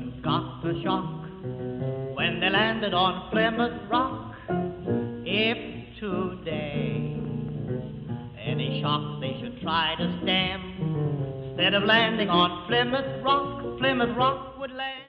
England got a shock when they landed on Plymouth Rock. If today any shock they should try to stem, instead of landing on Plymouth Rock would land.